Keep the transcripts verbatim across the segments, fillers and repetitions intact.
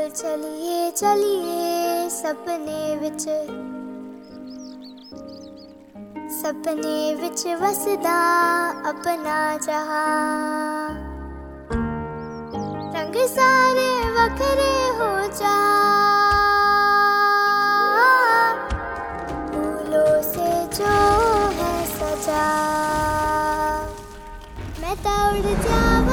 चलिए चलिए सपने विच सपने विच वसदा अपना जहां। रंग सारे वखरे हो जा, फूलों से जो है सजा। मैं तो उड़ जावा,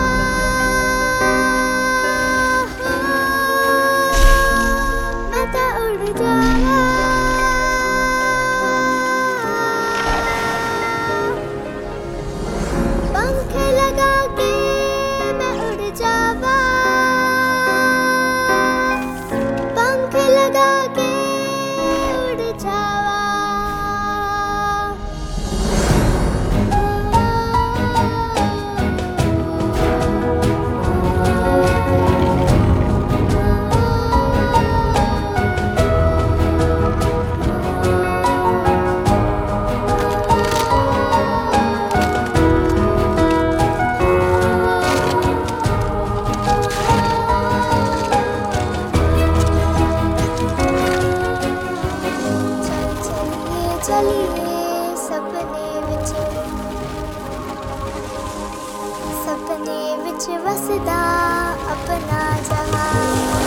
पंख लगा के मैं उड़ जावा, पंख लगा के उड़ जावा। चलिए सपने विच सपने विच वसदा अपना जहां।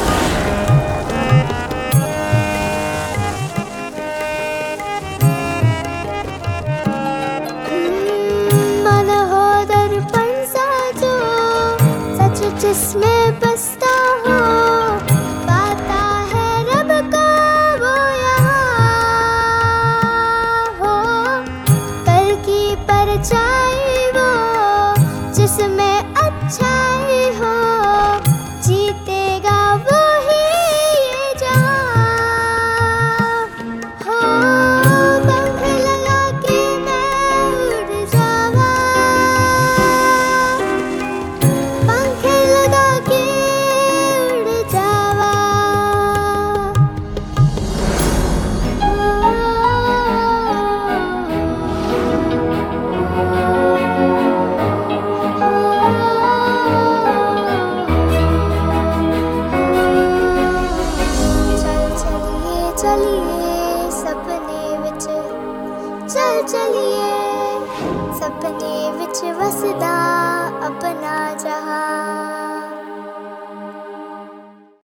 मन हो दर्पण सा जो सच जिसमें बसता हो, पाता है रब का वो परछाई वो जिसमें अच्छाई हो, जीतेगा वो ही ये जहां। हो पंख लगा के मैं उड़ जावा, पंख लगा के उड़ जावा। चलिए सपने विच चल चलिए सपने विच वसदा अपना जहां।